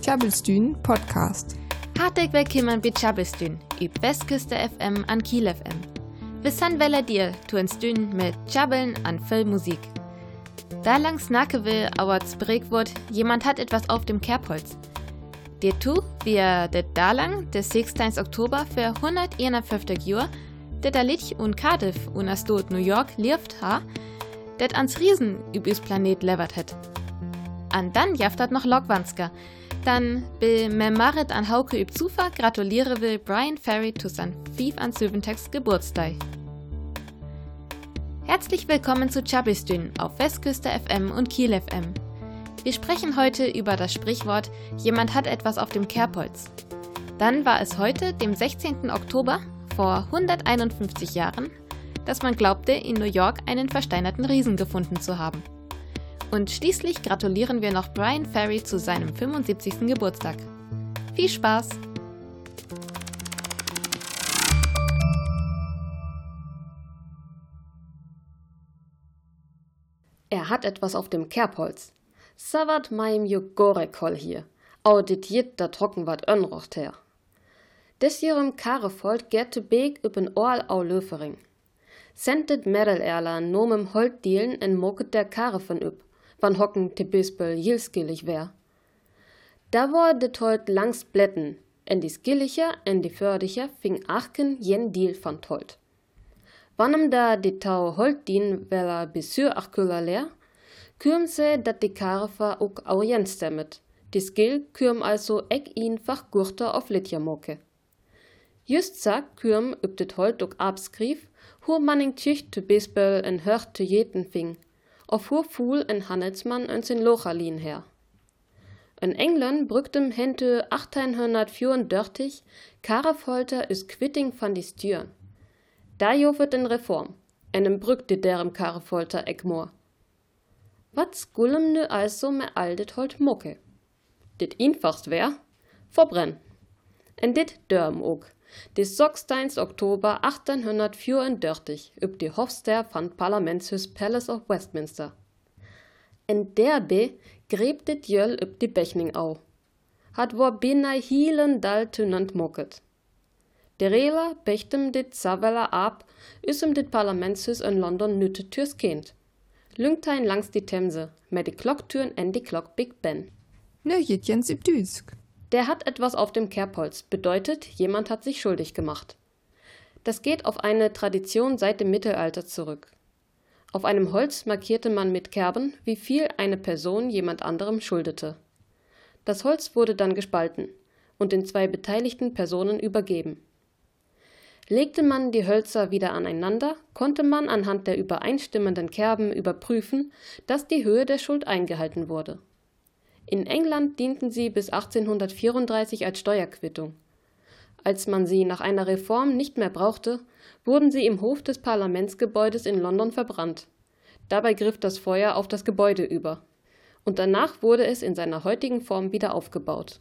Tjabelstuen Podcast. Hartelijk willkommen bei Tjabelstuen, üb Westküste FM an Kiel FM. Wir sind welle dir, tu uns dün mit Tjabeln an viel Musik. Da lang snacke will, aber das Prägwort, jemand hat etwas auf dem Kerbholz. Der tu, wie det da lang, des 16. Oktober für 151 Jahre, det da Licht und Cardiff und as dort New York lieft ha, det ans Riesen übüs Planet levert het. An dann jaftat noch Lokwanska. Dann will Marit an Hauke üb Zufa gratuliere will Brian Ferry zu seinem 75. Geburtstag. Herzlich willkommen zu Tjabelstuen auf Westküste FM und Kiel FM. Wir sprechen heute über das Sprichwort, jemand hat etwas auf dem Kerbholz. Dann war es heute, dem 16. Oktober, vor 151 Jahren, dass man glaubte, in New York einen versteinerten Riesen gefunden zu haben. Und schließlich gratulieren wir noch Brian Ferry zu seinem 75. Geburtstag. Viel Spaß! Er hat etwas auf dem Kerbholz. Savat maim jo gorekol hier. Auditiert da trocken wat önrocht her. Des jerem Karefold gerte Beek üben Oal au Löfering. Sentet Mädelerler nomem Holddielen en moket der Karefen üb, wann hocken te Bispel jilskillig wär. Da war det Holt langs Blätten, en die Skillicher en die Fördicher fing achken jen Diel van Holt. Wannem da die Tau Holddien wella bisür achküller leer, kürm se dat die Karefer ook au jen stemmet. Die Skill kürm also eck ihn fach Gurter auf Litjamoke. Just sag kürm üb det Holt ook abskrief, hur manning tücht te Bispel en hört te jeten fing. Auf hur Fuhl en Handelsmann uns in Lochalin her. In England brücktem hente 1834 Karefolter is quitting van die Stüren. Da jovet en Reform, en brückte derem Karefolter Eckmoor. Wat skullem nu also me all dit Holt mucke? Dit einfachst wär? Verbrenn. En dit dörm ook. Des 16. Oktober 1834 üb die Hofster van Parlamentshus Palace of Westminster. En derbe gräbt dit jöl üb die Bechning au. Hat wo binai hielen dal tünant mucket. Der Reler bechtem dit Savella ab, üsem dit Parlamentshus in London nütte Türs Kind. Lüngtein langs die Themse, mit die Glocktüren en die Glock Big Ben. Ne Jitjens üb Düsk. Der hat etwas auf dem Kerbholz, bedeutet, jemand hat sich schuldig gemacht. Das geht auf eine Tradition seit dem Mittelalter zurück. Auf einem Holz markierte man mit Kerben, wie viel eine Person jemand anderem schuldete. Das Holz wurde dann gespalten und den zwei beteiligten Personen übergeben. Legte man die Hölzer wieder aneinander, konnte man anhand der übereinstimmenden Kerben überprüfen, dass die Höhe der Schuld eingehalten wurde. In England dienten sie bis 1834 als Steuerquittung. Als man sie nach einer Reform nicht mehr brauchte, wurden sie im Hof des Parlamentsgebäudes in London verbrannt. Dabei griff das Feuer auf das Gebäude über. Und danach wurde es in seiner heutigen Form wieder aufgebaut.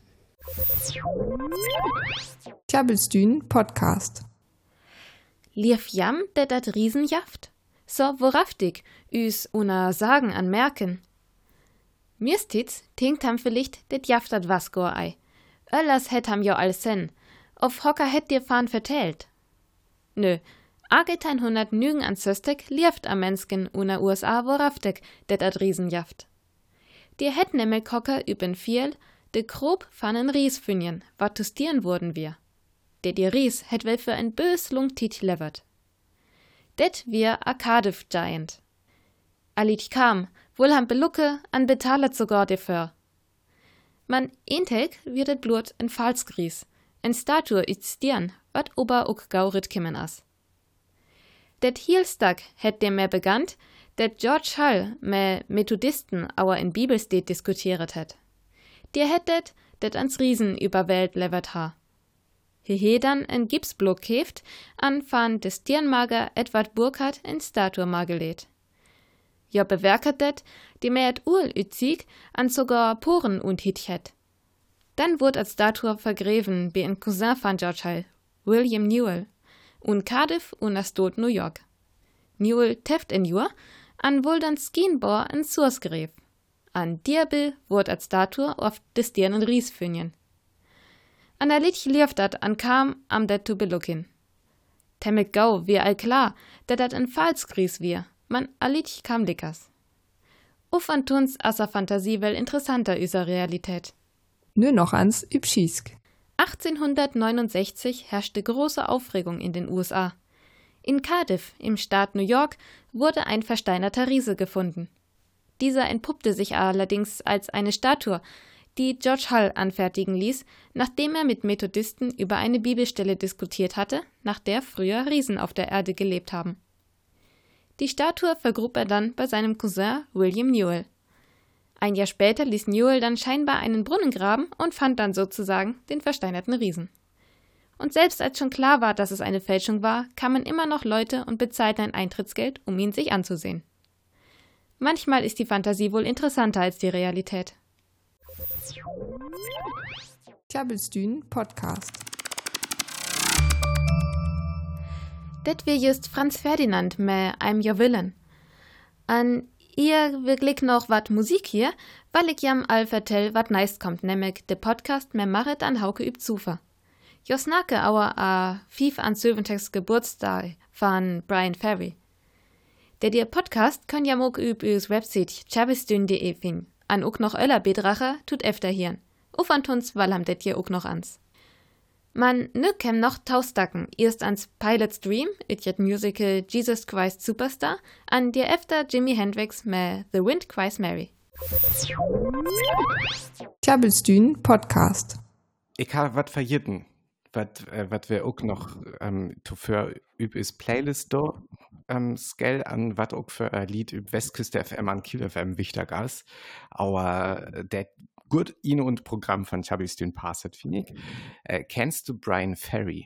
Tjabelstuen Podcast. Lief jam det dat Riesenjaft? So woraftig, üs una Sagen anmerken. Mirstits tinkt ham vielleicht det jaftat Wasgor ei. Öllers het ham jo all sen. Auf Hocker het dir fahren vertellt. Nö, aget 100 nügen an Söstek lieft a Mensken una USA woraftig det ad Riesenjaft. Dir het nemmelk Hocker üben viel, de grob van en Ries fünjen, wat tustieren wurden wir. Der die Ries het wel für ein bös Lungtit levert. Det wir a Cardiff Giant. Alit kam, wohl ham Belucke an betalet sogar dafür. Man entek wird et Blut en Falsgries, en Statue it stian, wat ober ook gaurit kimmen as. Det Hielstag het dem mehr begannt, det George Hull me Methodisten auer in Bibelstet diskutieret het. Der hättet det ans Riesen über Welt levert ha. Hehe dann en Gipsblock heft, an van des Stirnmager Edward Burkhardt en Statue magelet. Ja bewerket det, die mehr Uhl ützig an sogar Poren und Hitchet. Dann wurde als Statue vergräven bei en Cousin von George Hull, William Newell, und Cardiff und as dort New York. Newell teft en Jur, an wohl dann Skinbor en Sursgräf. An Diabil wurde als Statue auf des Dirnen Ries fünjen. An der Liedch lief dat an kam am det zu belucken. Temmek gau wie all klar, dat ein Falsgries wir, man Liedch kam dickers. Uf an tuns assa Fantasie wel interessanter üser Realität. Nur noch ans Übschiesk. 1869 herrschte große Aufregung in den USA. In Cardiff, im Staat New York, wurde ein versteinerter Riese gefunden. Dieser entpuppte sich allerdings als eine Statue, die George Hull anfertigen ließ, nachdem er mit Methodisten über eine Bibelstelle diskutiert hatte, nach der früher Riesen auf der Erde gelebt haben. Die Statue vergrub er dann bei seinem Cousin William Newell. Ein Jahr später ließ Newell dann scheinbar einen Brunnen graben und fand dann sozusagen den versteinerten Riesen. Und selbst als schon klar war, dass es eine Fälschung war, kamen immer noch Leute und bezahlten ein Eintrittsgeld, um ihn sich anzusehen. Manchmal ist die Fantasie wohl interessanter als die Realität. Klabbelstühn Podcast. Det wir just Franz Ferdinand mit I'm Your Villain. An ihr wirklich noch wat Musik hier, weil ich jam all vertell wat neist kommt, nämlich de Podcast mehr machet an Hauke üb Zufer. Jos nake auer a 75. Geburtstag von Brian Ferry. Der Podcast könnt ja mog üb üs Website chabistün.de finden. An ook noch öller Bedrache tut efter hirn. Ufant uns wallam det je ook noch ans. Man kem noch taustacken, erst ans Pilot's Dream, jet Musical Jesus Christ Superstar, an dir efter Jimi Hendrix me The Wind Cries Mary. Klabbelstühn Podcast. Ich habe was verjitten, was wir auch noch für üb is Playlist do skell an was auch für ein Lied üb Westküste FM an Kiel FM wichtig ist. Aber der gut in und Programm von Chabistün passet, finde ich. Kennst du Brian Ferry?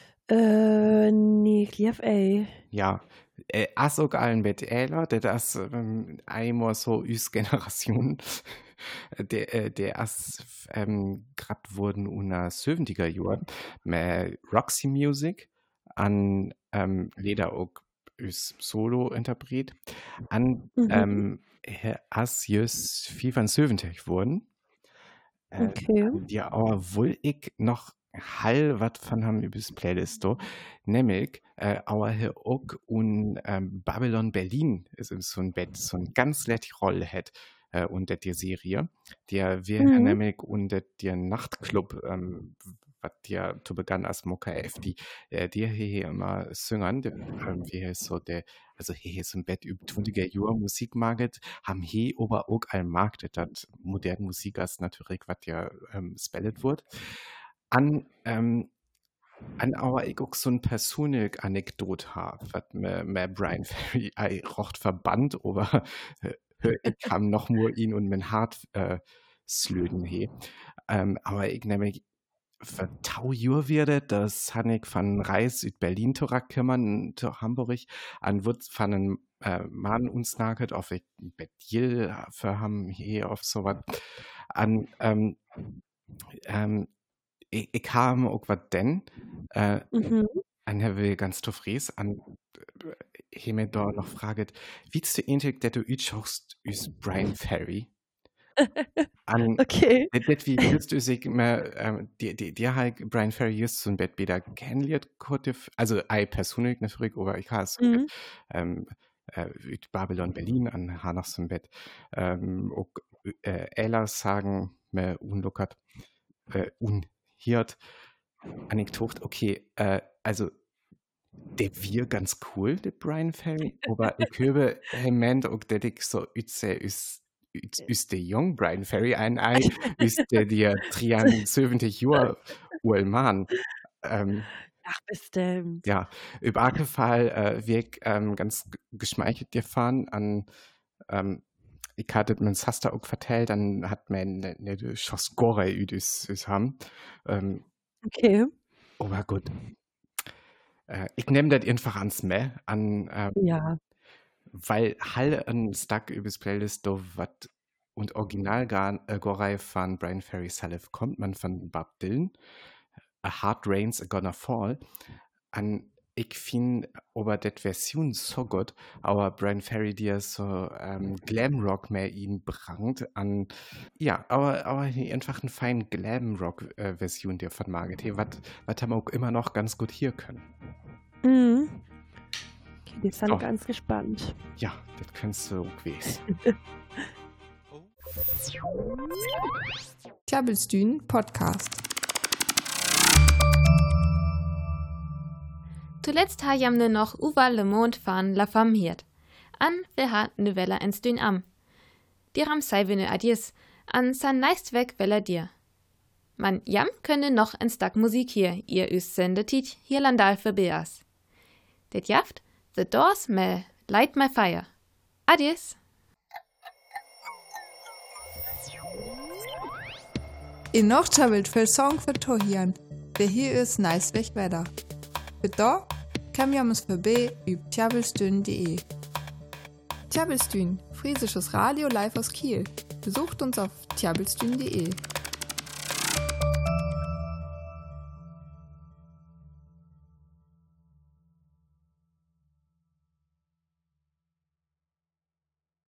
Nee, lief Ja, as auch allen mit Äler, der das einmal so üs Generation, der as grad wurden unter 70er Jahren mit Roxy Music an Leder auch üs Solo-Interpret an as jös 75 wurden. Okay. Die aber wohl ich noch Hall wat von haben übers Playlist do, nämlich aber hier auch und Babylon Berlin ist so ein Bett, so ein ganz letty Roll hat unter der Serie, der wir nämlich unter der Nachtclub, was der zu begann als Mokka F, die hier immer singen, wie heißt so der, also hier ist ein Bett über 20er Jahre Musikmarket, haben hier aber auch ein Markt, das moderne Musik ist natürlich, was ja spellet wird. An aber ich auch so ein persönliche Anekdote habe, was mir Brian Ferry rocht verbannt, aber ich kam noch nur ihn und mein Hart slöden he. Aber ich nämlich für tau Jür werde, das han ich von Reis in Berlin zu kümmern, zu Hamburg, an wird von einem Mann uns nagelt, auf ich Bett für haben hier auf so was an ich kam auch was denn an Herr will ganz zufrieden an he mir da noch fraget wie du eigentlich der du schaust ist Brian Ferry an Okay. det wie willst du sich mehr dir halt Brian Ferry just so ein Bett wieder kennenlernt also ich persönlich natürlich aber ich has Babylon Berlin an Hanach so ein Bett auch Ella sagen mir unlockert unhiert Anekdote okay also der wir ganz cool der Brian Ferry aber ich höre Moment auch der ich so ist der jung Brian Ferry ein Ei ist der dir 73 Jahre alt Mann Ach, bestimmt. ja über jeden Fall wir ganz geschmeichelt gefahren an ich hatte mein Saster auch vertellt dann hat man eine Schossgore üdis haben Okay. aber gut ich nehme das einfach ans Mehr an Ja. weil Hall ein Stack übers Playlist do wat und Original-Gorei von Brian Ferry Salif kommt man von Bob Dylan A Hard Rain's a Gonna Fall an ich finde aber das Version so gut, aber Brian Ferry, die so Glamrock mehr ihn brangt an, ja, aber einfach einen feinen Glamrock-Version der von Margit, was haben wir auch immer noch ganz gut hier können. Mhm. Okay, wir sind Doch. ganz gespannt. Ja, das kannst du auch wissen. Klabbelstühn Podcast. Zuletzt ha jam ne noch uwa le Mond van la femme hiert. An wir ha ne Welle en stün am. Diram sei wir ne adies, an san neist weg weller dir. Man jam könne noch en Stack Musik hier, ihr üs sendetit hier landal für Beas. Det jaft, The Doors me Light My Fire. Adies. In noch tjabelt viel Song für Tohian. Der hier ist nice weg weiter. Für da kam ja uns vorbei über tjabelstühn.de. Tjabelstühn, friesisches Radio live aus Kiel. Besucht uns auf tjabelstühn.de.